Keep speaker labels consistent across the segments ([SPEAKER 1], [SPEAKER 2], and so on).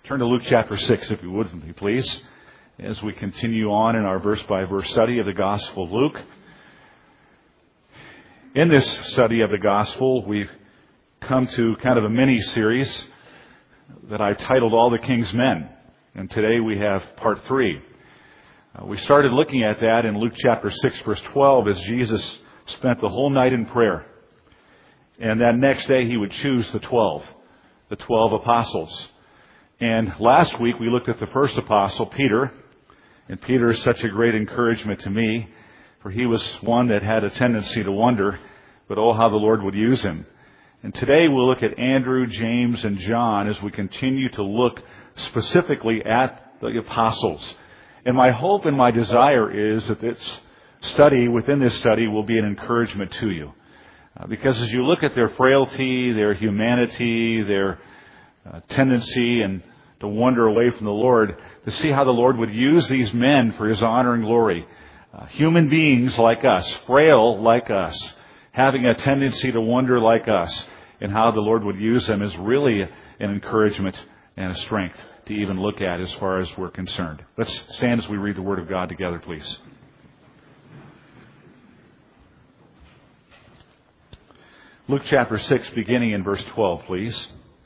[SPEAKER 1] Turn to Luke chapter 6, if you would, with me, please, as we continue on in our verse-by-verse study of the Gospel of Luke. In this study of the Gospel, we've come to kind of a mini-series that I titled All the King's Men. And today we have part 3. We started looking at that in Luke chapter 6, verse 12, as Jesus spent the whole night in prayer. And that next day he would choose the 12 apostles. And last week we looked at the first apostle, Peter. And Peter is such a great encouragement to me, for he was one that had a tendency to wonder, but oh, how the Lord would use him. And today we'll look at Andrew, James, and John as we continue to look specifically at the apostles. And my hope and my desire is that within this study will be an encouragement to you. Because as you look at their frailty, their humanity, their tendency and to wander away from the Lord, to see how the Lord would use these men for His honor and glory. Human beings like us, frail like us, having a tendency to wander like us, and how the Lord would use them is really an encouragement and a strength to even look at as far as we're concerned. Let's stand as we read the Word of God together, please. Luke chapter 6, beginning in verse 12, please.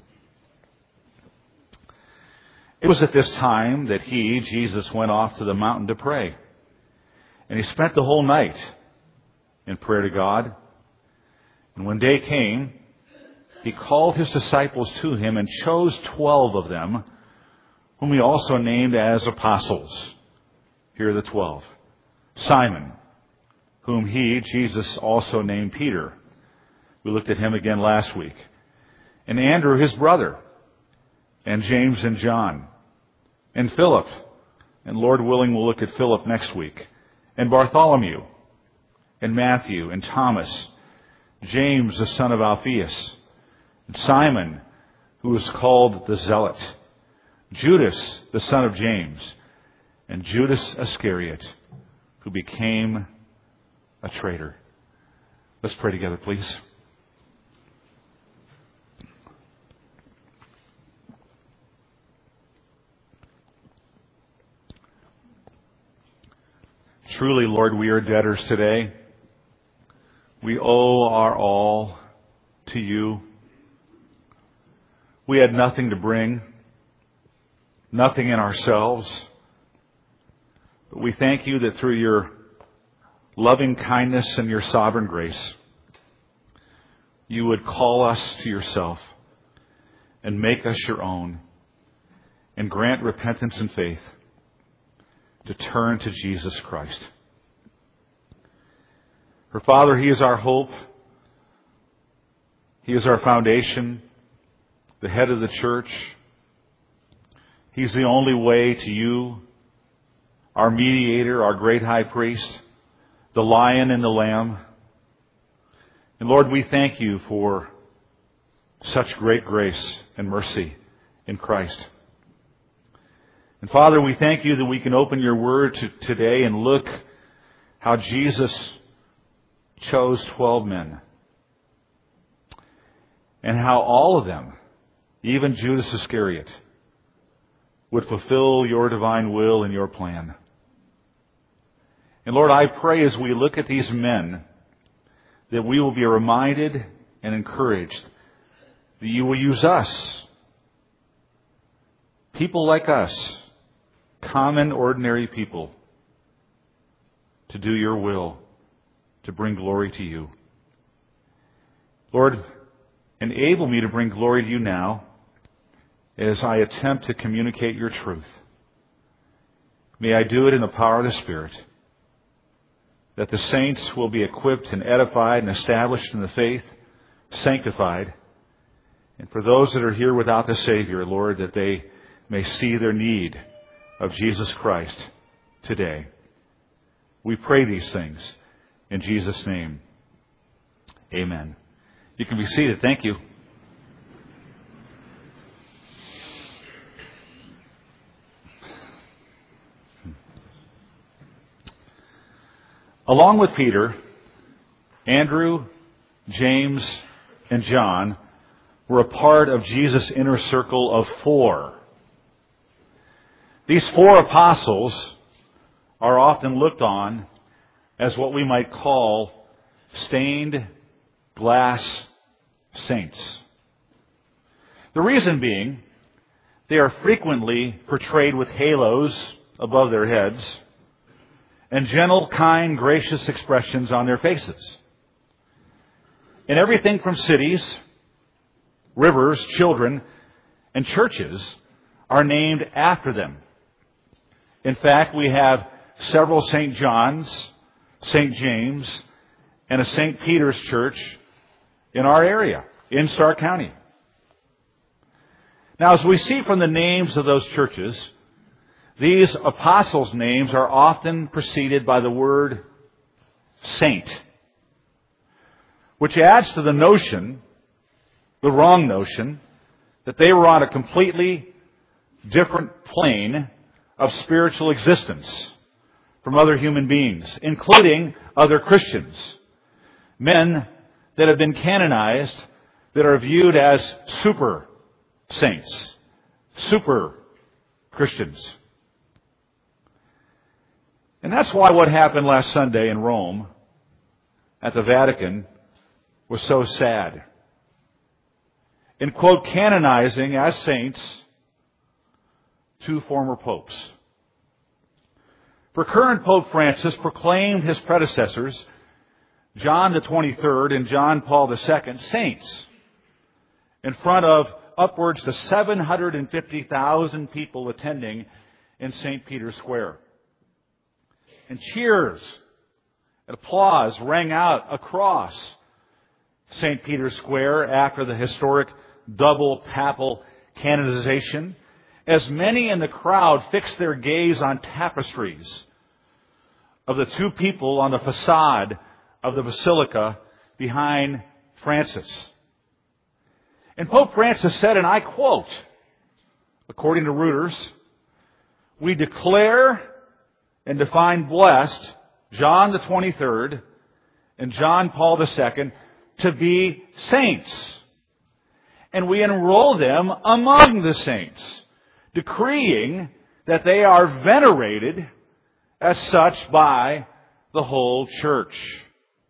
[SPEAKER 1] It was at this time that he, Jesus, went off to the mountain to pray. And he spent the whole night in prayer to God. And when day came, he called his disciples to him and chose 12 of them, whom he also named as apostles. Here are the 12. Simon, whom he, Jesus, also named Peter. We looked at him again last week. And Andrew, his brother. And James and John. And Philip. And Lord willing, we'll look at Philip next week. And Bartholomew. And Matthew. And Thomas. James, the son of Alphaeus. And Simon, who was called the Zealot. Judas, the son of James. And Judas Iscariot, who became a traitor. Let's pray together, please. Truly, Lord, we are debtors today. We owe our all to you. We had nothing to bring, nothing in ourselves. But we thank you that through your loving kindness and your sovereign grace, you would call us to yourself and make us your own and grant repentance and faith to turn to Jesus Christ. For Father, He is our hope. He is our foundation, the head of the church. He's the only way to you, our mediator, our great high priest, the lion and the lamb. And Lord, we thank you for such great grace and mercy in Christ. And Father, we thank you that we can open your word today and look how Jesus chose 12 men. And how all of them, even Judas Iscariot, would fulfill your divine will and your plan. And Lord, I pray as we look at these men that we will be reminded and encouraged that you will use us, people like us, common, ordinary people, to do your will, to bring glory to you. Lord, enable me to bring glory to you now as I attempt to communicate your truth. May I do it in the power of the Spirit, that the saints will be equipped and edified and established in the faith, sanctified, and for those that are here without the Savior, Lord, that they may see their need of Jesus Christ today. We pray these things in Jesus' name. Amen. You can be seated. Thank you. Along with Peter, Andrew, James, and John were a part of Jesus' inner circle of 4 These four apostles are often looked on as what we might call stained glass saints. The reason being, they are frequently portrayed with halos above their heads and gentle, kind, gracious expressions on their faces. And everything from cities, rivers, children, and churches are named after them. In fact, we have several St. John's, St. James, and a St. Peter's church in our area, in Stark County. Now, as we see from the names of those churches, these apostles' names are often preceded by the word saint, which adds to the notion, the wrong notion, that they were on a completely different plane of spiritual existence from other human beings, including other Christians, men that have been canonized that are viewed as super saints, super Christians. And that's why what happened last Sunday in Rome at the Vatican was so sad. In quote, canonizing as saints two former popes. For current Pope Francis proclaimed his predecessors, John the 23rd and John Paul II, saints in front of upwards to 750,000 people attending in St. Peter's Square. And cheers and applause rang out across St. Peter's Square after the historic double papal canonization, as many in the crowd fixed their gaze on tapestries of the two people on the facade of the basilica behind Francis. And Pope Francis said, and I quote, according to Reuters, "We declare and define blessed John the 23rd and John Paul II to be saints. And we enroll them among the saints, decreeing that they are venerated as such by the whole church."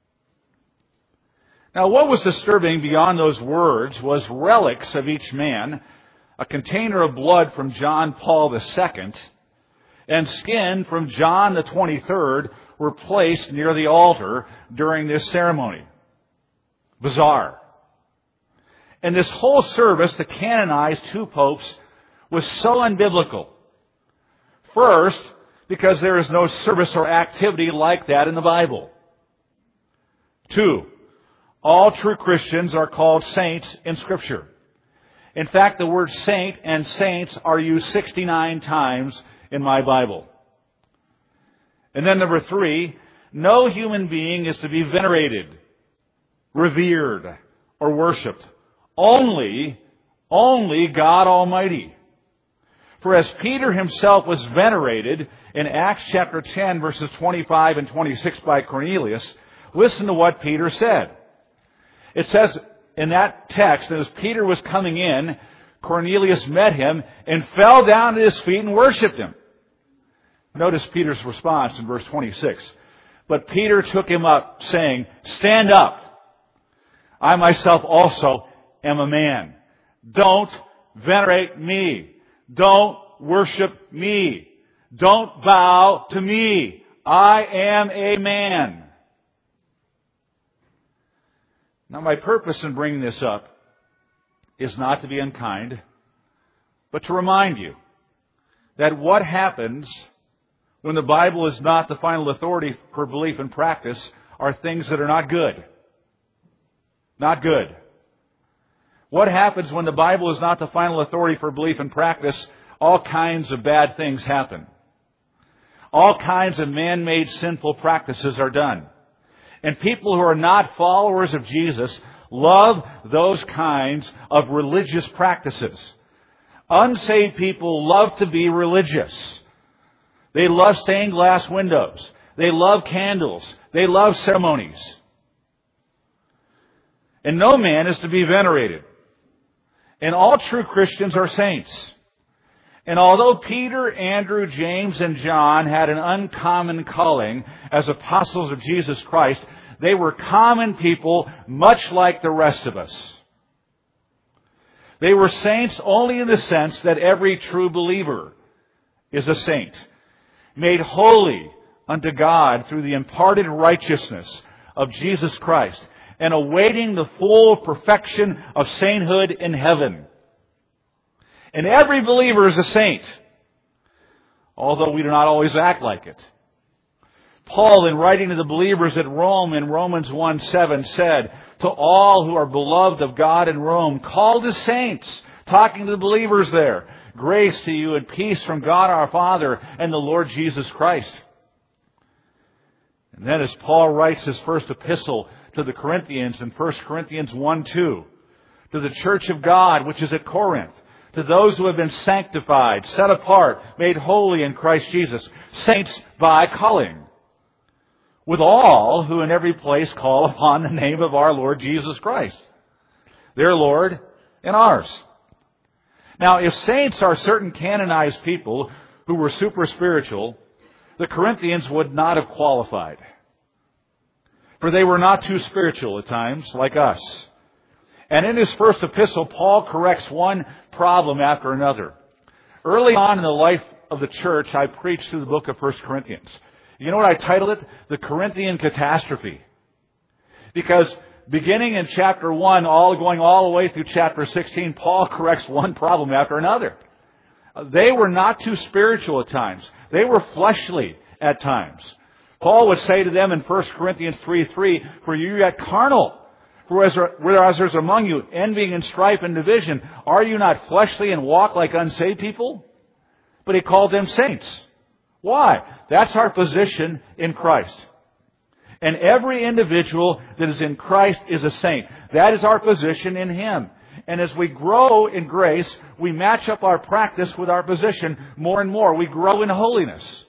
[SPEAKER 1] Now, what was disturbing beyond those words was relics of each man, a container of blood from John Paul II, and skin from John the 23rd were placed near the altar during this ceremony. Bizarre. And this whole service to canonize two popes was so unbiblical. First, because there is no service or activity like that in the Bible. Two, all true Christians are called saints in Scripture. In fact, the word saint and saints are used 69 times in my Bible. And then number three, no human being is to be venerated, revered, or worshipped. Only God Almighty. For as Peter himself was venerated in Acts chapter 10, verses 25 and 26 by Cornelius, listen to what Peter said. It says in that text that as Peter was coming in, Cornelius met him and fell down at his feet and worshipped him. Notice Peter's response in verse 26. But Peter took him up, saying, "Stand up. I myself also am a man. Don't venerate me. Don't worship me. Don't bow to me. I am a man." Now, my purpose in bringing this up is not to be unkind, but to remind you that what happens when the Bible is not the final authority for belief and practice are things that are not good. Not good. What happens when the Bible is not the final authority for belief and practice? All kinds of bad things happen. All kinds of man-made sinful practices are done. And people who are not followers of Jesus love those kinds of religious practices. Unsaved people love to be religious. They love stained glass windows. They love candles. They love ceremonies. And no man is to be venerated. And all true Christians are saints. And although Peter, Andrew, James, and John had an uncommon calling as apostles of Jesus Christ, they were common people much like the rest of us. They were saints only in the sense that every true believer is a saint, made holy unto God through the imparted righteousness of Jesus Christ, and awaiting the full perfection of sainthood in heaven. And every believer is a saint, although we do not always act like it. Paul, in writing to the believers at Rome in Romans 1:7, said, "To all who are beloved of God in Rome, called as saints," talking to the believers there, "grace to you and peace from God our Father and the Lord Jesus Christ." And then as Paul writes his first epistle to the Corinthians in 1 Corinthians 1:2, to the church of God which is at Corinth, to those who have been sanctified, set apart, made holy in Christ Jesus, saints by calling, with all who in every place call upon the name of our Lord Jesus Christ, their Lord and ours. Now, if saints are certain canonized people who were super spiritual, the Corinthians would not have qualified. For they were not too spiritual at times, like us. And in his first epistle, Paul corrects one problem after another. Early on in the life of the church, I preached through the book of 1 Corinthians. You know what I titled it? The Corinthian Catastrophe. Because beginning in chapter 1, going all the way through chapter 16, Paul corrects one problem after another. They were not too spiritual at times. They were fleshly at times. Paul would say to them in 1 Corinthians 3:3, "For you yet carnal, whereas there's among you envying and strife and division, are you not fleshly and walk like unsaved people?" But he called them saints. Why? That's our position in Christ. And every individual that is in Christ is a saint. That is our position in Him. And as we grow in grace, we match up our practice with our position more and more. We grow in holiness.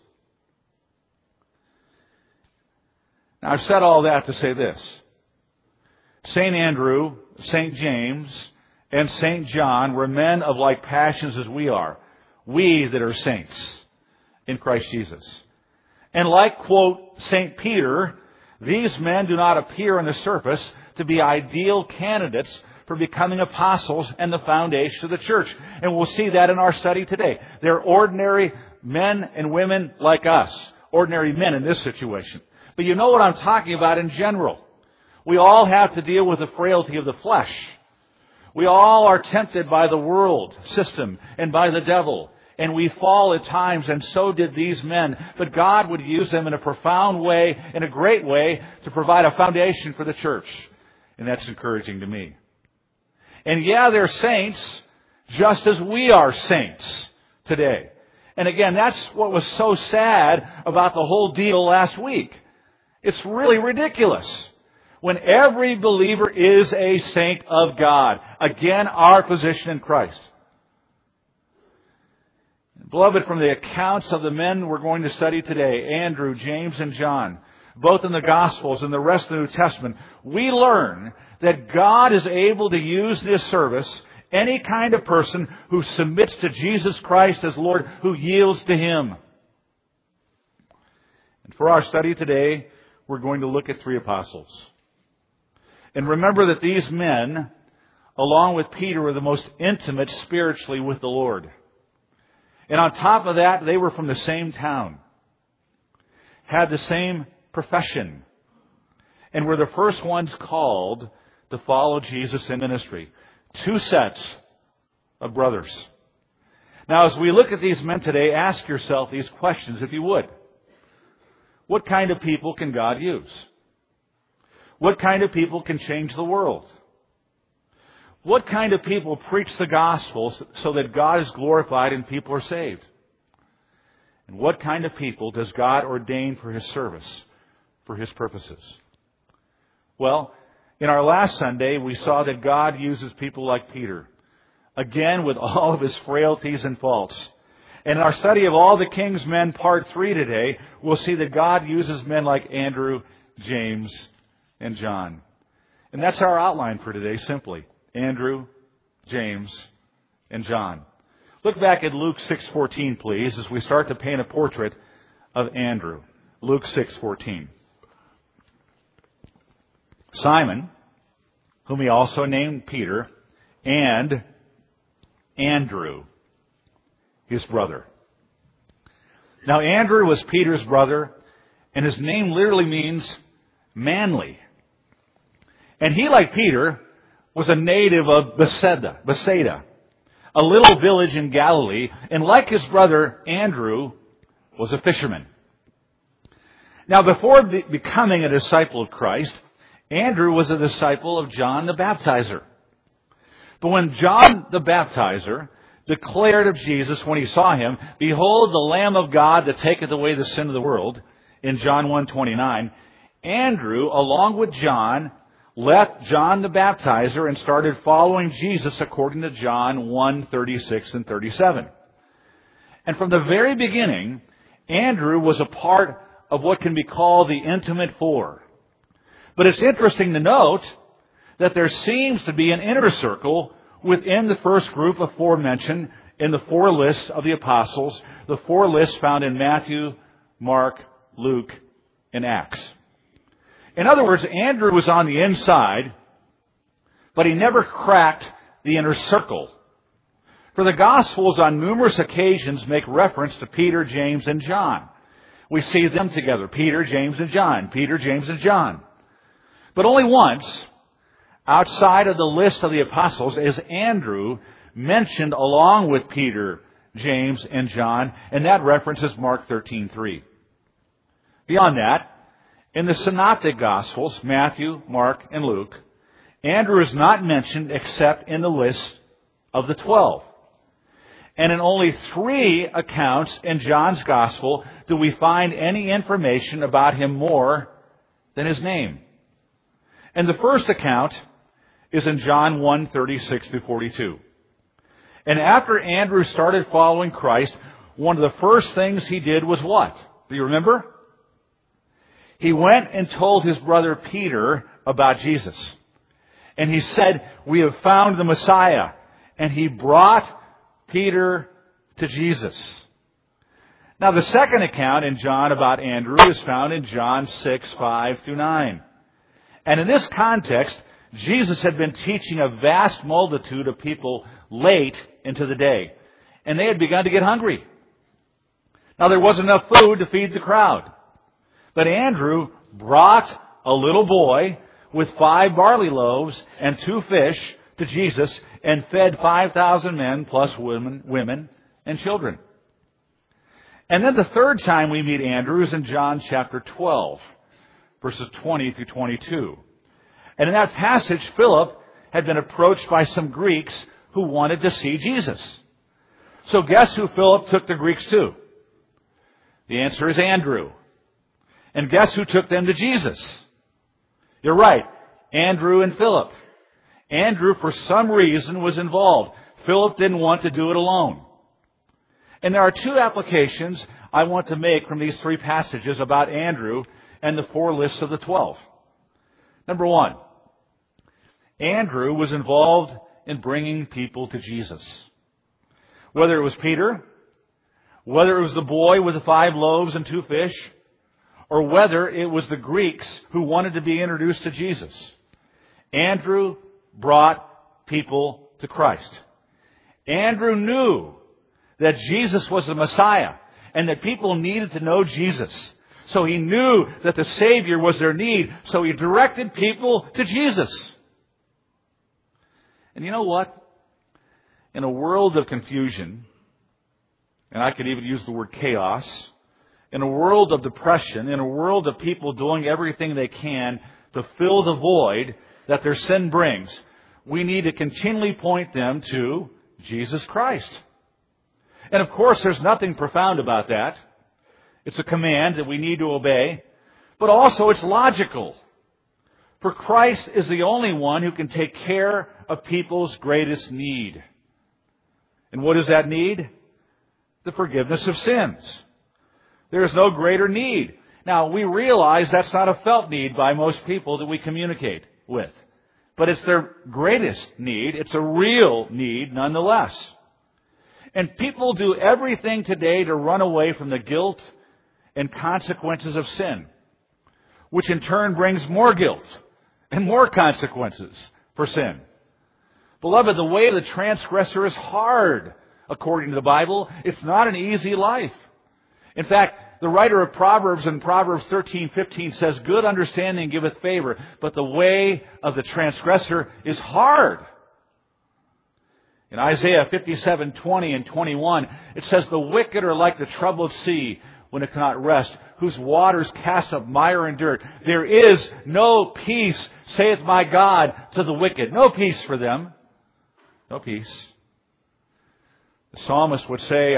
[SPEAKER 1] Now, I've said all that to say this. St. Andrew, St. James, and St. John were men of like passions as we are. We that are saints in Christ Jesus. And like, quote, St. Peter, these men do not appear on the surface to be ideal candidates for becoming apostles and the foundation of the church. And we'll see that in our study today. They're ordinary men and women like us. Ordinary men in this situation. But you know what I'm talking about in general. We all have to deal with the frailty of the flesh. We all are tempted by the world system and by the devil. And we fall at times, and so did these men. But God would use them in a profound way, in a great way, to provide a foundation for the church. And that's encouraging to me. And yeah, they're saints, just as we are saints today. And again, that's what was so sad about the whole deal last week. It's really ridiculous. When every believer is a saint of God. Again, our position in Christ. Beloved, from the accounts of the men we're going to study today, Andrew, James, and John, both in the Gospels and the rest of the New Testament, we learn that God is able to use in His service any kind of person who submits to Jesus Christ as Lord, who yields to Him. And for our study today, we're going to look at 3 apostles. And remember that these men, along with Peter, were the most intimate spiritually with the Lord. And on top of that, they were from the same town, had the same profession, and were the first ones called to follow Jesus in ministry. 2 sets of brothers. Now, as we look at these men today, ask yourself these questions, if you would. What kind of people can God use? What kind of people can change the world? What kind of people preach the gospel so that God is glorified and people are saved? And what kind of people does God ordain for His service, for His purposes? Well, in our last Sunday, we saw that God uses people like Peter, again with all of his frailties and faults. And in our study of All the King's Men, Part 3 today, we'll see that God uses men like Andrew, James, and John. And that's our outline for today, simply. Andrew, James, and John. Look back at Luke 6:14, please, as we start to paint a portrait of Andrew. Luke 6:14. Simon, whom he also named Peter, and Andrew, his brother. Now, Andrew was Peter's brother, and his name literally means manly. And he, like Peter, was a native of Bethsaida, a little village in Galilee, and like his brother Andrew, was a fisherman. Now, before becoming a disciple of Christ, Andrew was a disciple of John the Baptizer. But when John the Baptizer declared of Jesus when he saw him, "Behold, the Lamb of God that taketh away the sin of the world," in John 1:29, Andrew, along with John, left John the Baptizer and started following Jesus according to John 1:36 and 37. And from the very beginning, Andrew was a part of what can be called the intimate four. But it's interesting to note that there seems to be an inner circle within the first group of four mentioned in the four lists of the apostles, the four lists found in Matthew, Mark, Luke, and Acts. In other words, Andrew was on the inside, but he never cracked the inner circle. For the Gospels on numerous occasions make reference to Peter, James, and John. We see them together, Peter, James, and John, Peter, James, and John. But only once, outside of the list of the apostles, is Andrew mentioned along with Peter, James, and John, and that reference is Mark 13:3. Beyond that, in the Synoptic Gospels, Matthew, Mark, and Luke, Andrew is not mentioned except in the list of the 12. And in only 3 accounts in John's Gospel do we find any information about him more than his name. And the first account is in John 1:36-42. And after Andrew started following Christ, one of the first things he did was what? Do you remember? He went and told his brother Peter about Jesus. And he said, "We have found the Messiah." And he brought Peter to Jesus. Now, the second account in John about Andrew is found in John 6:5-9. And in this context, Jesus had been teaching a vast multitude of people late into the day. And they had begun to get hungry. Now, there wasn't enough food to feed the crowd. But Andrew brought a little boy with 5 barley loaves and 2 fish to Jesus and fed 5,000 men plus women and children. And then the third time we meet Andrew is in John chapter 12, verses 20-22. And in that passage, Philip had been approached by some Greeks who wanted to see Jesus. So guess who Philip took the Greeks to? The answer is Andrew. And guess who took them to Jesus? You're right, Andrew and Philip. Andrew, for some reason, was involved. Philip didn't want to do it alone. And there are 2 applications I want to make from these 3 passages about Andrew and the 4 lists of the 12. Number 1, Andrew was involved in bringing people to Jesus. Whether it was Peter, whether it was the boy with the 5 loaves and 2 fish, or whether it was the Greeks who wanted to be introduced to Jesus, Andrew brought people to Christ. Andrew knew that Jesus was the Messiah and that people needed to know Jesus. So he knew that the Savior was their need, so he directed people to Jesus. And you know what? In a world of confusion, and I could even use the word chaos, in a world of depression, in a world of people doing everything they can to fill the void that their sin brings, we need to continually point them to Jesus Christ. And of course, there's nothing profound about that. It's a command that we need to obey, but also it's logical. For Christ is the only one who can take care of people's greatest need. And what is that need? The forgiveness of sins. There is no greater need. Now, we realize that's not a felt need by most people that we communicate with. But it's their greatest need. It's a real need nonetheless. And people do everything today to run away from the guilt and consequences of sin, which in turn brings more guilt and more consequences for sin. Beloved, the way of the transgressor is hard, according to the Bible. It's not an easy life. In fact, the writer of Proverbs in Proverbs 13:15 says, "Good understanding giveth favor, but the way of the transgressor is hard." In Isaiah 57:20 and 21, it says, "The wicked are like the troubled sea when it cannot rest, whose waters cast up mire and dirt. There is no peace, saith my God, to the wicked." No peace for them. No peace. The psalmist would say,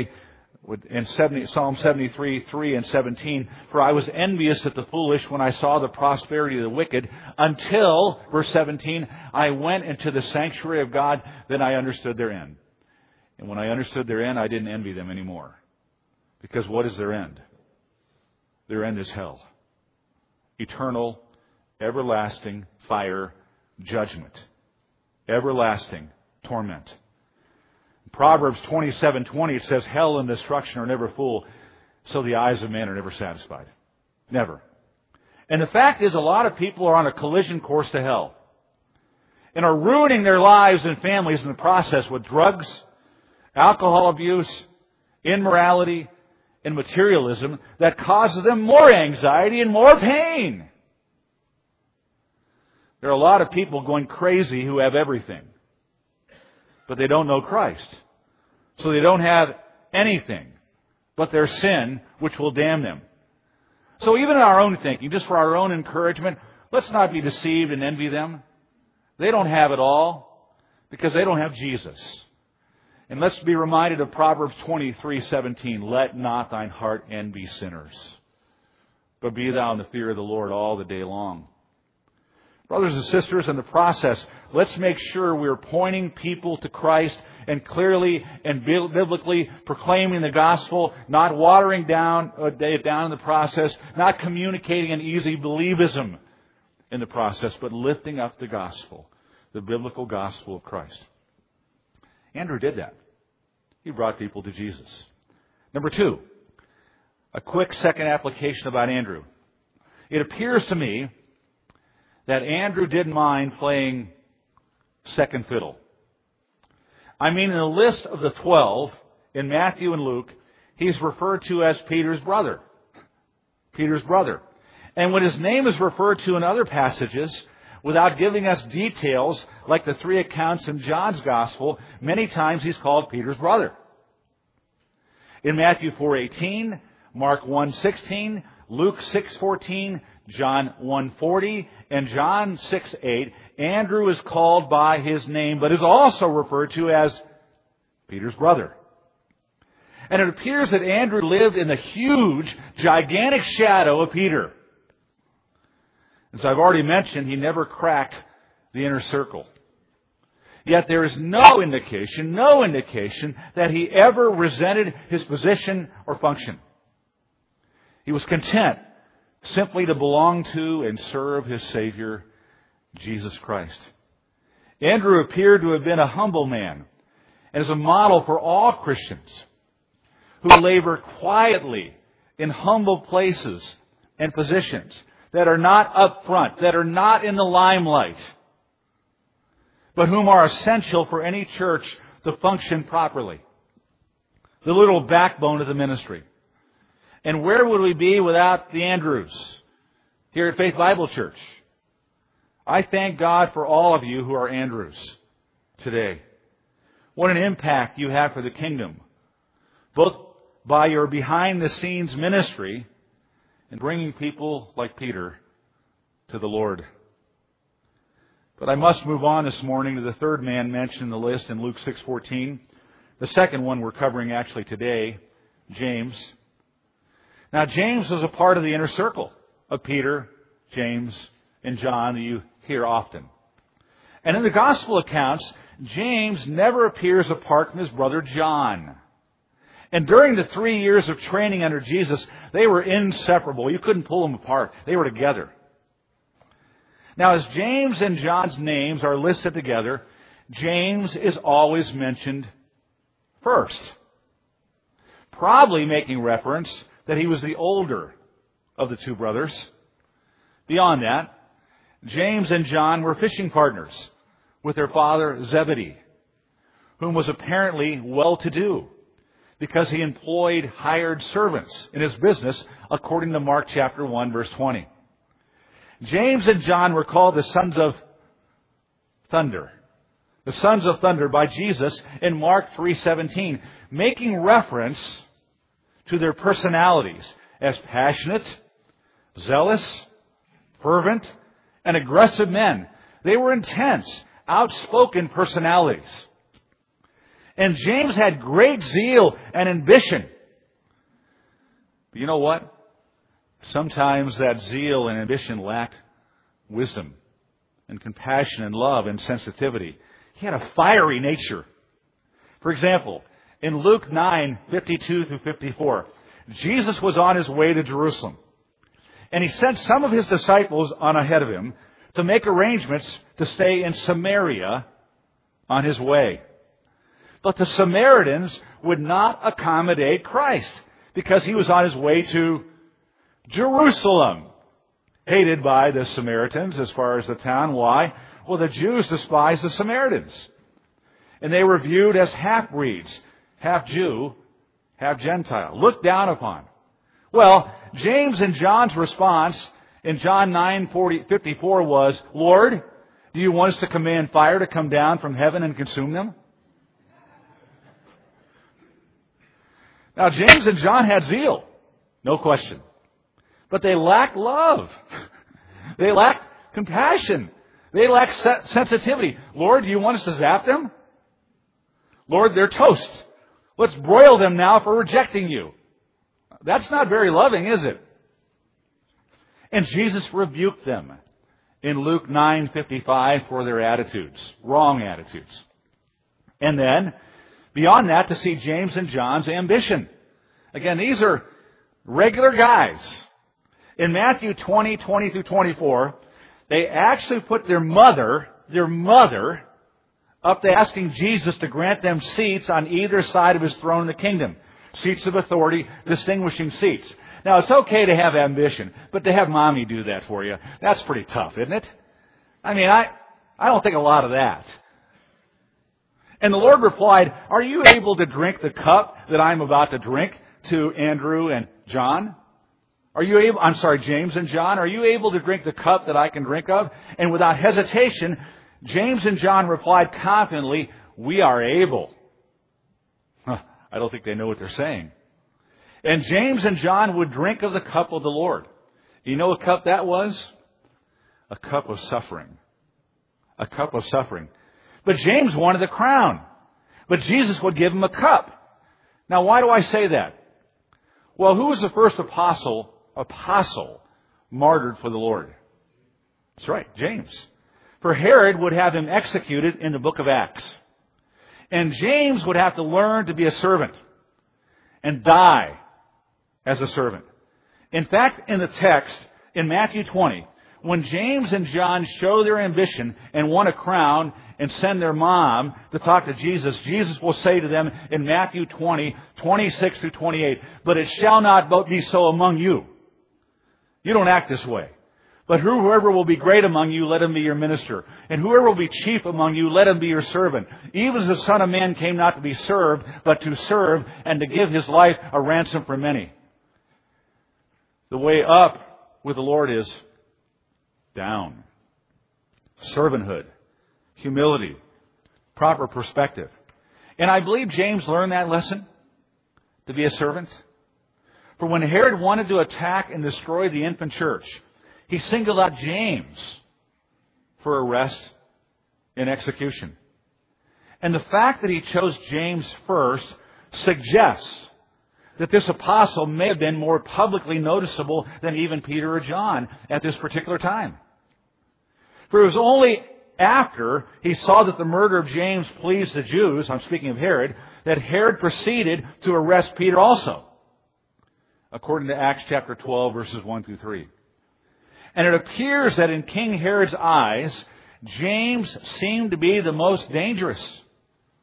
[SPEAKER 1] in Psalm 73:3 and 17, "For I was envious at the foolish when I saw the prosperity of the wicked, until," verse 17, "I went into the sanctuary of God, then I understood their end." And when I understood their end, I didn't envy them anymore. Because what is their end? Their end is hell. Eternal, everlasting fire judgment. Everlasting torment. In Proverbs 27:20, it says, "Hell and destruction are never full, so the eyes of men are never satisfied." Never. And the fact is, a lot of people are on a collision course to hell and are ruining their lives and families in the process with drugs, alcohol abuse, immorality, and materialism that causes them more anxiety and more pain. There are a lot of people going crazy who have everything, but they don't know Christ. So they don't have anything but their sin, which will damn them. So even in our own thinking, just for our own encouragement, let's not be deceived and envy them. They don't have it all because they don't have Jesus. And let's be reminded of Proverbs 23:17. "Let not thine heart envy sinners, but be thou in the fear of the Lord all the day long." Brothers and sisters, in the process, let's make sure we're pointing people to Christ and clearly and biblically proclaiming the gospel, not watering down in the process, not communicating an easy believism in the process, but lifting up the gospel, the biblical gospel of Christ. Andrew did that. He brought people to Jesus. Number 2, a quick second application about Andrew. It appears to me that Andrew didn't mind playing second fiddle. I mean, in the list of the 12 in Matthew and Luke, he's referred to as Peter's brother. Peter's brother. And when his name is referred to in other passages, without giving us details like the 3 accounts in John's Gospel, many times he's called Peter's brother. In Matthew 4:18, Mark 1:16, Luke 6:14, John 1:40, and John 6:8, Andrew is called by his name, but is also referred to as Peter's brother. And it appears that Andrew lived in the huge, gigantic shadow of Peter. As I've already mentioned, he never cracked the inner circle. Yet there is no indication that he ever resented his position or function. He was content simply to belong to and serve his Savior, Jesus Christ. Andrew appeared to have been a humble man and is a model for all Christians who labor quietly in humble places and positions that are not up front, that are not in the limelight, but whom are essential for any church to function properly. The little backbone of the ministry. And where would we be without the Andrews here at Faith Bible Church? I thank God for all of you who are Andrews today. What an impact you have for the kingdom, both by your behind-the-scenes ministry and bringing people like Peter to the Lord. But I must move on this morning to the third man mentioned in the list in Luke 6:14. The second one we're covering actually today, James. Now, James was a part of the inner circle of Peter, James, and John that you hear often. And in the gospel accounts, James never appears apart from his brother John. And during the 3 years of training under Jesus, they were inseparable. You couldn't pull them apart. They were together. Now, as James and John's names are listed together, James is always mentioned first. Probably making reference that he was the older of the two brothers. Beyond that, James and John were fishing partners with their father Zebedee, whom was apparently well-to-do because he employed hired servants in his business, according to Mark chapter 1, verse 20. James and John were called the sons of thunder. The sons of thunder by Jesus in Mark 3:17, making reference to their personalities as passionate, zealous, fervent, and aggressive men. They were intense, outspoken personalities. And James had great zeal and ambition. But you know what? Sometimes that zeal and ambition lacked wisdom and compassion and love and sensitivity. He had a fiery nature. For example, in Luke 9:52 through 54, Jesus was on his way to Jerusalem. And he sent some of his disciples on ahead of him to make arrangements to stay in Samaria on his way. But the Samaritans would not accommodate Christ because he was on his way to Jerusalem, hated by the Samaritans as far as the town. Why? Well, the Jews despised the Samaritans. And they were viewed as half-breeds, half Jew, half Gentile, looked down upon. Well, James and John's response in John 9:54 was, Lord, do you want us to command fire to come down from heaven and consume them? Now, James and John had zeal, no question. But they lacked love. They lacked compassion. They lacked sensitivity. Lord, do you want us to zap them? Lord, they're toast. Let's broil them now for rejecting you. That's not very loving, is it? And Jesus rebuked them in Luke 9:55 for their attitudes, wrong attitudes. And then, beyond that, to see James and John's ambition. Again, these are regular guys. In Matthew 20 through 24, they actually put their mother, up to asking Jesus to grant them seats on either side of his throne in the kingdom. Seats of authority, distinguishing seats. Now, it's okay to have ambition, but to have mommy do that for you, that's pretty tough, isn't it? I mean, I don't think a lot of that. And the Lord replied, are you able to drink the cup that I'm about to drink, to Andrew and John? James and John, are you able to drink the cup that I can drink of? And without hesitation, James and John replied confidently, we are able. I don't think they know what they're saying. And James and John would drink of the cup of the Lord. You know what cup that was? A cup of suffering. A cup of suffering. But James wanted the crown. But Jesus would give him a cup. Now, why do I say that? Well, who was the first apostle martyred for the Lord? That's right, James. For Herod would have him executed in the book of Acts. And James would have to learn to be a servant and die as a servant. In fact, in the text, in Matthew 20, when James and John show their ambition and want a crown and send their mom to talk to Jesus, Jesus will say to them in Matthew 20, 26 through 28, but it shall not be so among you. You don't act this way. But whoever will be great among you, let him be your minister. And whoever will be chief among you, let him be your servant. Even as the Son of Man came not to be served, but to serve and to give his life a ransom for many. The way up with the Lord is down. Servanthood, humility, proper perspective. And I believe James learned that lesson, to be a servant. For when Herod wanted to attack and destroy the infant church, he singled out James for arrest and execution. And the fact that he chose James first suggests that this apostle may have been more publicly noticeable than even Peter or John at this particular time. For it was only after he saw that the murder of James pleased the Jews, I'm speaking of Herod, that Herod proceeded to arrest Peter also, according to Acts chapter 12, verses 1 through 3. And it appears that in King Herod's eyes, James seemed to be the most dangerous.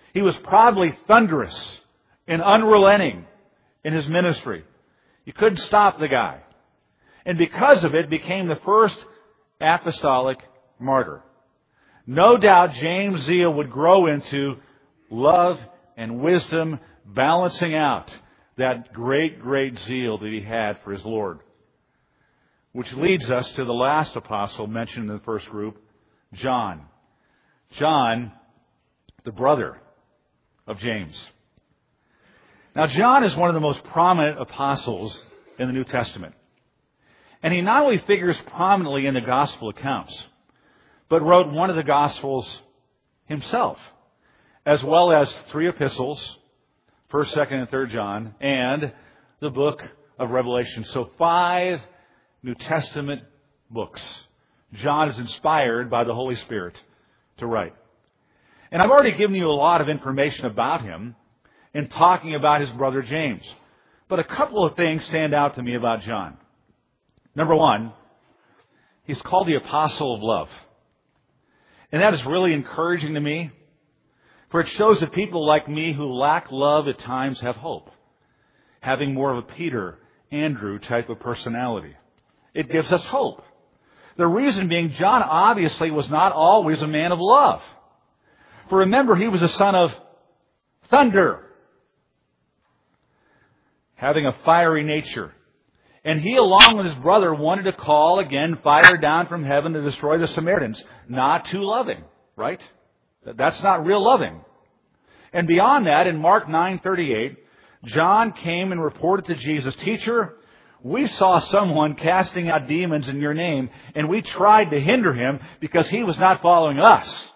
[SPEAKER 1] He was probably thunderous and unrelenting in his ministry. You couldn't stop the guy. And because of it, became the first apostolic martyr. No doubt James' zeal would grow into love and wisdom, balancing out that great, great zeal that he had for his Lord. Which leads us to the last apostle mentioned in the first group, John. John, the brother of James. Now, John is one of the most prominent apostles in the New Testament. And he not only figures prominently in the gospel accounts, but wrote one of the gospels himself, as well as 3 epistles, 1st, 2nd, and 3rd John, and the book of Revelation. So 5 New Testament books. John is inspired by the Holy Spirit to write. And I've already given you a lot of information about him in talking about his brother James. But a couple of things stand out to me about John. Number 1, he's called the Apostle of Love. And that is really encouraging to me, for it shows that people like me who lack love at times have hope, having more of a Peter, Andrew type of personality. It gives us hope. The reason being, John obviously was not always a man of love. For remember, he was a son of thunder, having a fiery nature. And he, along with his brother, wanted to call again fire down from heaven to destroy the Samaritans. Not too loving, right? That's not real loving. And beyond that, in Mark 9:38, John came and reported to Jesus, "Teacher, we saw someone casting out demons in your name, and we tried to hinder him because he was not following us."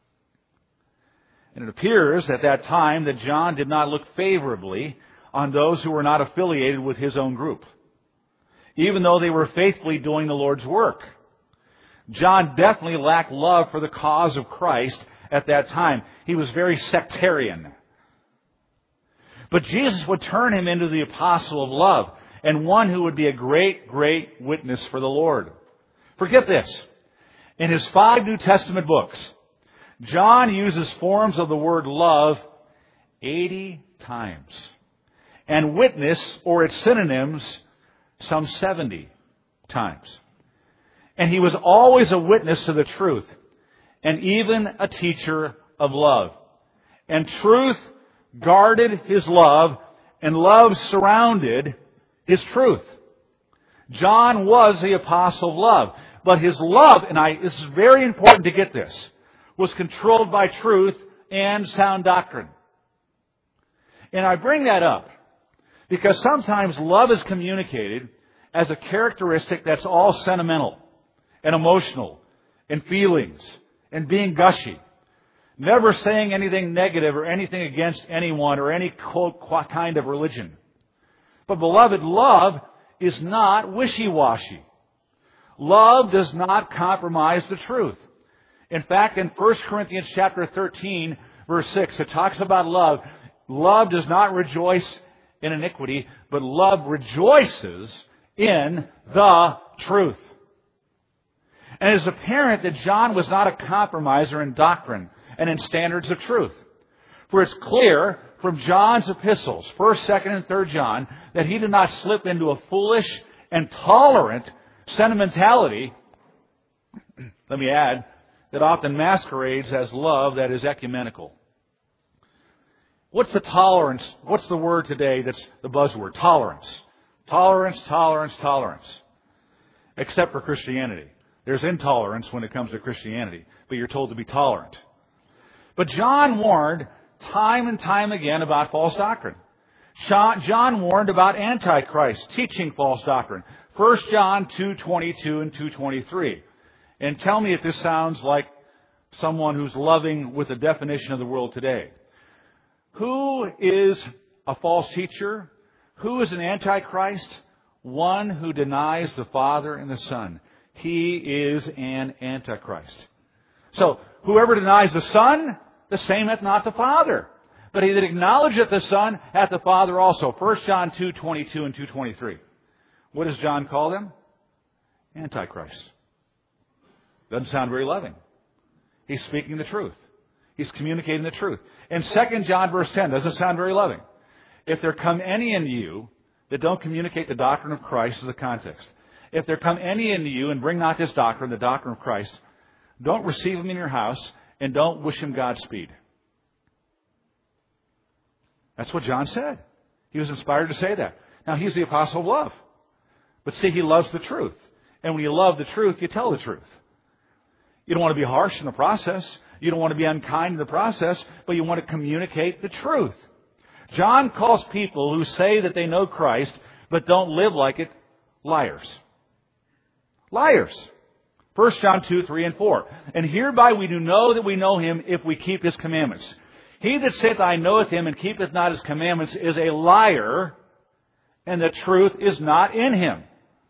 [SPEAKER 1] And it appears at that time that John did not look favorably on those who were not affiliated with his own group, even though they were faithfully doing the Lord's work. John definitely lacked love for the cause of Christ at that time. He was very sectarian. But Jesus would turn him into the apostle of love, and one who would be a great, great witness for the Lord. Forget this. In his 5 New Testament books, John uses forms of the word love 80 times. And witness, or its synonyms, some 70 times. And he was always a witness to the truth, and even a teacher of love. And truth guarded his love, and love surrounded his truth. John was the apostle of love. But his love, and this is very important to get this, was controlled by truth and sound doctrine. And I bring that up because sometimes love is communicated as a characteristic that's all sentimental and emotional and feelings and being gushy. Never saying anything negative or anything against anyone or any kind of religion. But beloved, love is not wishy-washy. Love does not compromise the truth. In fact, in 1 Corinthians chapter 13, verse 6, it talks about love. Love does not rejoice in iniquity, but love rejoices in the truth. And it is apparent that John was not a compromiser in doctrine and in standards of truth. For it's clear from John's epistles, 1st, 2nd, and 3rd John, that he did not slip into a foolish and tolerant sentimentality, let me add, that often masquerades as love that is ecumenical. What's the tolerance? What's the word today that's the buzzword? Tolerance. Tolerance, tolerance, tolerance. Except for Christianity. There's intolerance when it comes to Christianity, but you're told to be tolerant. But John warned time and time again about false doctrine. John warned about Antichrist teaching false doctrine. 1 John 2:22 and 2:23. And tell me if this sounds like someone who's loving with the definition of the world today. Who is a false teacher? Who is an Antichrist? One who denies the Father and the Son. He is an Antichrist. So, whoever denies the Son, the same hath not the Father. But he that acknowledgeth the Son hath the Father also. 1 John 2:22 and 2:23. What does John call them? Antichrist. Doesn't sound very loving. He's speaking the truth. He's communicating the truth. And 2 John verse 10 doesn't sound very loving. If there come any in you that don't communicate the doctrine of Christ is the context. If there come any into you and bring not this doctrine, the doctrine of Christ, don't receive him in your house and don't wish him Godspeed. That's what John said. He was inspired to say that. Now, he's the apostle of love. But see, he loves the truth. And when you love the truth, you tell the truth. You don't want to be harsh in the process. You don't want to be unkind in the process, but you want to communicate the truth. John calls people who say that they know Christ but don't live like it liars. Liars. 1 John 2, 3, and 4. And hereby we do know that we know him if we keep his commandments. He that saith, I knoweth him, and keepeth not his commandments, is a liar, and the truth is not in him.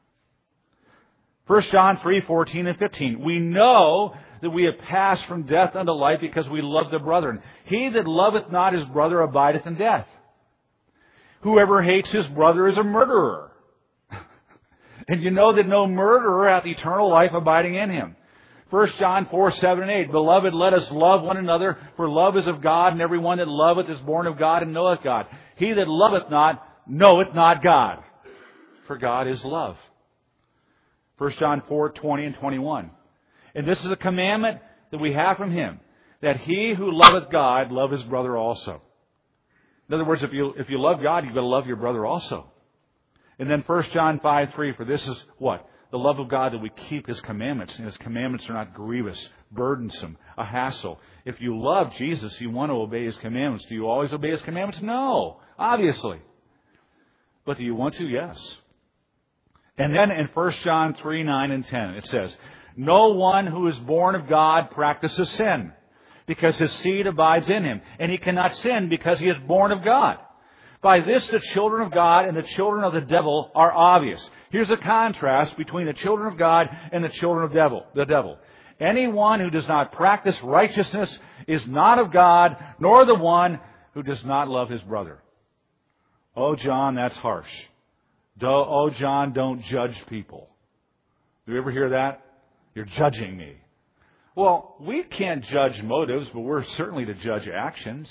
[SPEAKER 1] 1 John 3, 14 and 15. We know that we have passed from death unto life because we love the brethren. He that loveth not his brother abideth in death. Whoever hates his brother is a murderer. And you know that no murderer hath eternal life abiding in him. 1 John 4, 7 and 8. Beloved, let us love one another, for love is of God, and every one that loveth is born of God and knoweth God. He that loveth not, knoweth not God, for God is love. 1 John 4, 20 and 21. And this is a commandment that we have from him, that he who loveth God love his brother also. In other words, if you love God, you've got to love your brother also. And then 1 John 5, 3, for this is what? The love of God, that we keep his commandments. And his commandments are not grievous, burdensome, a hassle. If you love Jesus, you want to obey his commandments. Do you always obey his commandments? No, obviously. But do you want to? Yes. And then in 1 John 3, 9 and 10, it says, no one who is born of God practices sin, because his seed abides in him. And he cannot sin because he is born of God. By this the children of God and the children of the devil are obvious. Here's a contrast between the children of God and the children of the devil. Anyone who does not practice righteousness is not of God, nor the one who does not love his brother. Oh, John, that's harsh. Oh, John, don't judge people. Do you ever hear that? You're judging me. Well, we can't judge motives, but we're certainly to judge actions.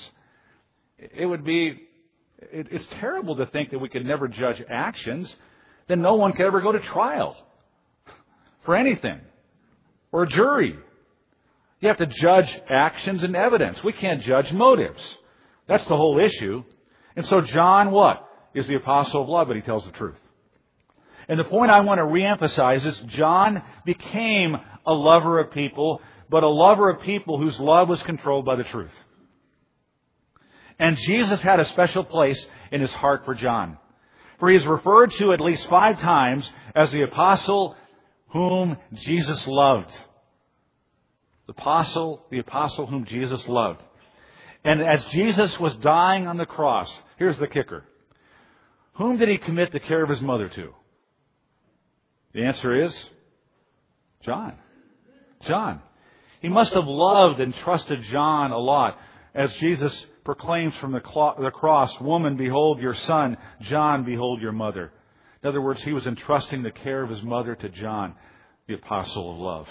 [SPEAKER 1] It's terrible to think that we could never judge actions. Then no one could ever go to trial for anything, or a jury. You have to judge actions and evidence. We can't judge motives. That's the whole issue. And so John, what? Is the apostle of love, but he tells the truth. And the point I want to reemphasize is John became a lover of people, but a lover of people whose love was controlled by the truth. And Jesus had a special place in his heart for John. For he is referred to at least 5 times as the apostle whom Jesus loved. The apostle whom Jesus loved. And as Jesus was dying on the cross, here's the kicker. Whom did he commit the care of his mother to? The answer is John. John. He must have loved and trusted John a lot. As Jesus proclaims from the cross, woman, behold your son, John, behold your mother. In other words, he was entrusting the care of his mother to John, the apostle of love.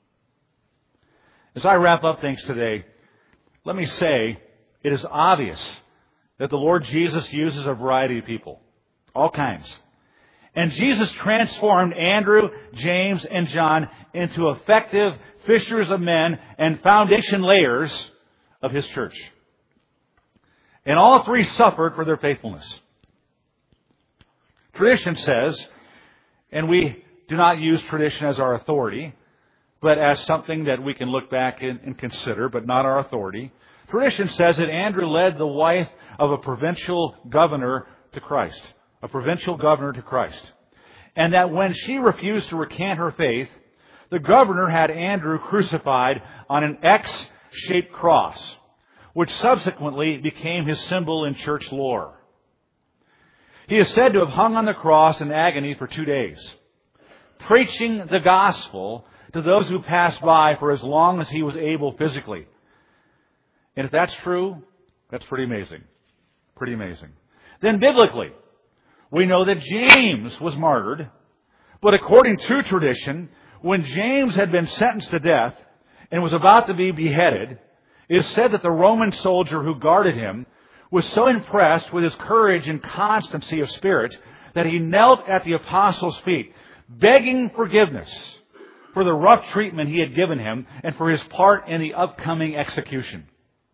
[SPEAKER 1] As I wrap up things today, let me say it is obvious that the Lord Jesus uses a variety of people, all kinds. And Jesus transformed Andrew, James, and John into effective fishers of men and foundation layers of his church. And all 3 suffered for their faithfulness. Tradition says, and we do not use tradition as our authority, but as something that we can look back and consider, but not our authority. Tradition says that Andrew led the wife of a provincial governor to Christ. A provincial governor to Christ. And that when she refused to recant her faith, the governor had Andrew crucified on an X-shaped cross, which subsequently became his symbol in church lore. He is said to have hung on the cross in agony for 2 days, preaching the gospel to those who passed by for as long as he was able physically. And if that's true, that's pretty amazing. Pretty amazing. Then biblically, we know that James was martyred, but according to tradition, when James had been sentenced to death and was about to be beheaded, It is said that the Roman soldier who guarded him was so impressed with his courage and constancy of spirit that he knelt at the apostles' feet, begging forgiveness for the rough treatment he had given him and for his part in the upcoming execution.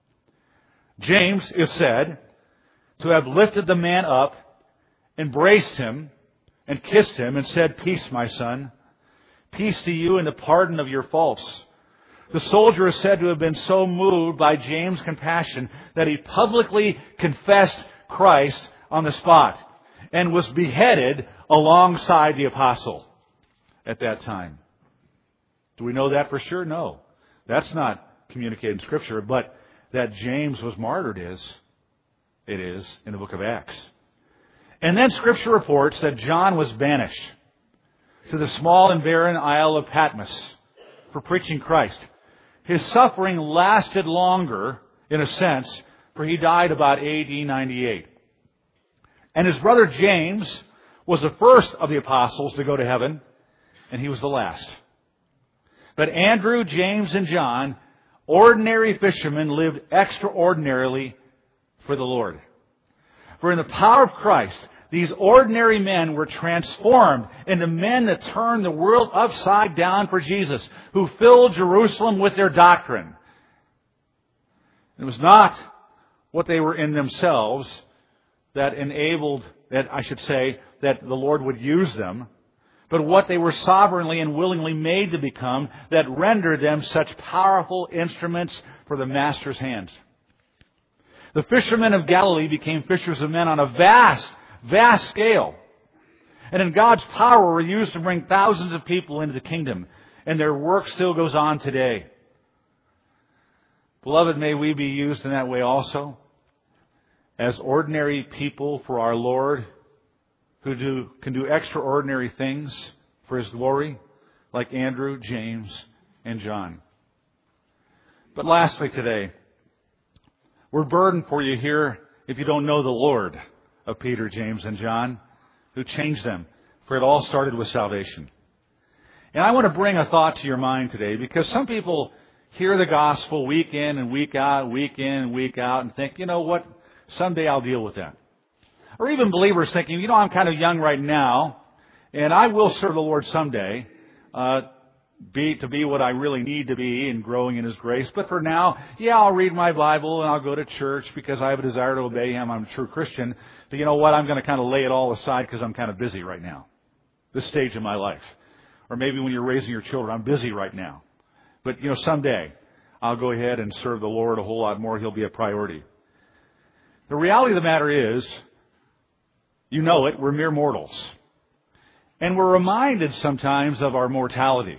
[SPEAKER 1] James is said to have lifted the man up, embraced him, and kissed him and said, "Peace, my son. Peace to you and the pardon of your faults." The soldier is said to have been so moved by James' compassion that he publicly confessed Christ on the spot and was beheaded alongside the apostle at that time. Do we know that for sure? No. That's not communicated in Scripture, but that James was martyred it is in the book of Acts. And then Scripture reports that John was banished to the small and barren Isle of Patmos for preaching Christ. His suffering lasted longer, in a sense, for he died about AD 98. And his brother James was the first of the apostles to go to heaven, and he was the last. But Andrew, James, and John, ordinary fishermen, lived extraordinarily for the Lord. For in the power of Christ, these ordinary men were transformed into men that turned the world upside down for Jesus, who filled Jerusalem with their doctrine. It was not what they were in themselves that enabled, that the Lord would use them, but what they were sovereignly and willingly made to become that rendered them such powerful instruments for the Master's hands. The fishermen of Galilee became fishers of men on a vast scale. And in God's power were used to bring thousands of people into the kingdom. And their work still goes on today. Beloved, may we be used in that way also, as ordinary people for our Lord, who can do extraordinary things for His glory, like Andrew, James, and John. But lastly today, we're burdened for you here if you don't know the Lord of Peter, James, and John, who changed them, for it all started with salvation. And I want to bring a thought to your mind today, because some people hear the gospel week in and week out, and think, you know what, someday I'll deal with that. Or even believers thinking, you know, I'm kind of young right now, and I will serve the Lord someday, to be what I really need to be and growing in His grace. But for now, I'll read my Bible and I'll go to church because I have a desire to obey Him. I'm a true Christian. But you know what? I'm going to kind of lay it all aside because I'm kind of busy right now. This stage of my life. Or maybe when you're raising your children, I'm busy right now. But, you know, someday I'll go ahead and serve the Lord a whole lot more. He'll be a priority. The reality of the matter is, you know it, we're mere mortals. And we're reminded sometimes of our mortality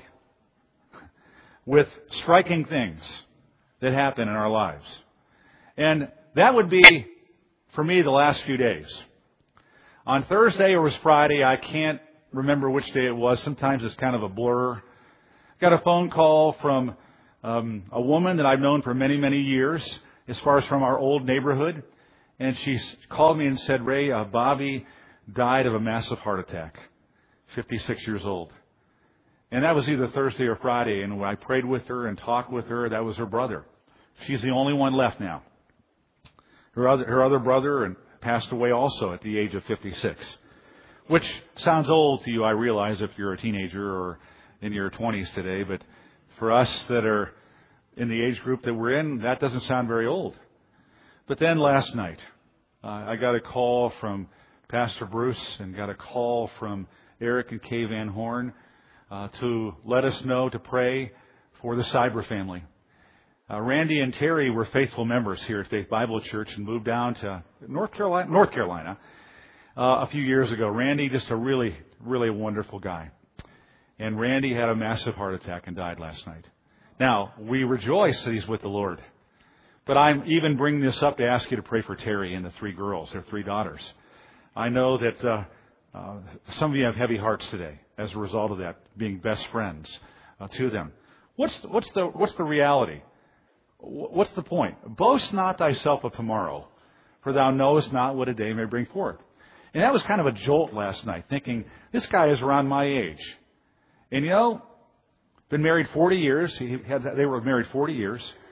[SPEAKER 1] with striking things that happen in our lives. And that would be, for me, the last few days. On Thursday, or it was Friday, I can't remember which day it was. Sometimes it's kind of a blur. Got a phone call from a woman that I've known for many, many years, as far as from our old neighborhood. And she called me and said, "Ray, Bobby died of a massive heart attack, 56 years old." And that was either Thursday or Friday. And when I prayed with her and talked with her, that was her brother. She's the only one left now. Her other brother passed away also at the age of 56. Which sounds old to you, I realize, if you're a teenager or in your 20s today. But for us that are in the age group that we're in, that doesn't sound very old. But then last night, I got a call from Pastor Bruce and got a call from Eric and Kay Van Horn to let us know to pray for the Cyber family. Randy and Terry were faithful members here at Faith Bible Church and moved down to North Carolina a few years ago. Randy, just a really, really wonderful guy. And Randy had a massive heart attack and died last night. Now, we rejoice that he's with the Lord. But I'm even bringing this up to ask you to pray for Terry and the three girls, their three daughters. I know that some of you have heavy hearts today as a result of that, being best friends to them. What's the reality? What's the point? Boast not thyself of tomorrow, for thou knowest not what a day may bring forth. And that was kind of a jolt last night, thinking, this guy is around my age. And you know, been married 40 years. They were married 40 years.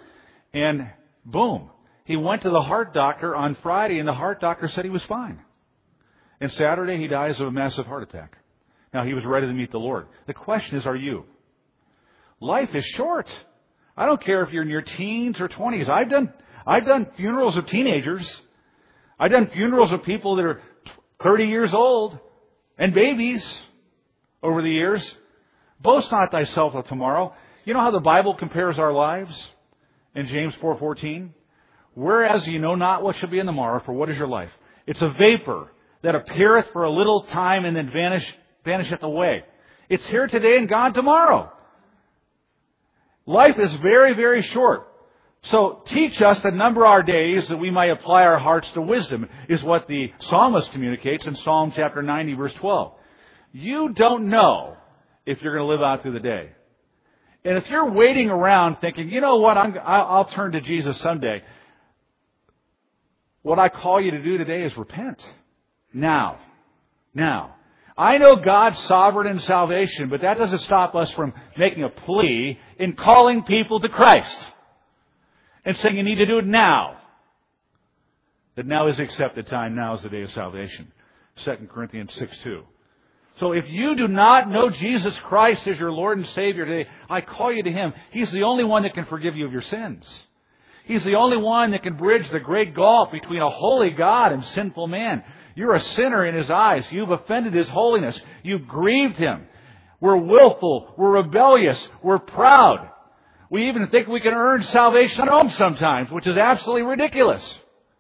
[SPEAKER 1] And boom, he went to the heart doctor on Friday, and the heart doctor said he was fine. And Saturday, he dies of a massive heart attack. Now, he was ready to meet the Lord. The question is, are you? Life is short. I don't care if you're in your teens or 20s. I've done funerals of teenagers. I've done funerals of people that are 30 years old and babies over the years. Boast not thyself of tomorrow. You know how the Bible compares our lives in James 4:14? Whereas you know not what shall be in the morrow, for what is your life? It's a vapor that appeareth for a little time and then vanisheth away. It's here today and gone tomorrow. Life is very, very short. So teach us to number our days that we might apply our hearts to wisdom, is what the psalmist communicates in Psalm chapter 90, verse 12. You don't know if you're going to live out through the day. And if you're waiting around thinking, you know what, I'll turn to Jesus someday, what I call you to do today is repent. Now. I know God's sovereign in salvation, but that doesn't stop us from making a plea in calling people to Christ and saying you need to do it now. That now is the accepted time. Now is the day of salvation. 2 Corinthians 6:2. So if you do not know Jesus Christ as your Lord and Savior today, I call you to Him. He's the only one that can forgive you of your sins. He's the only one that can bridge the great gulf between a holy God and sinful man. You're a sinner in His eyes. You've offended His holiness. You've grieved Him. We're willful. We're rebellious. We're proud. We even think we can earn salvation on our own sometimes, which is absolutely ridiculous.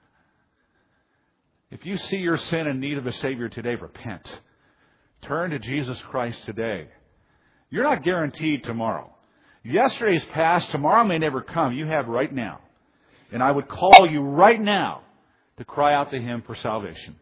[SPEAKER 1] If you see your sin in need of a Savior today, repent. Turn to Jesus Christ today. You're not guaranteed tomorrow. Yesterday's past. Tomorrow may never come. You have right now. And I would call you right now to cry out to Him for salvation.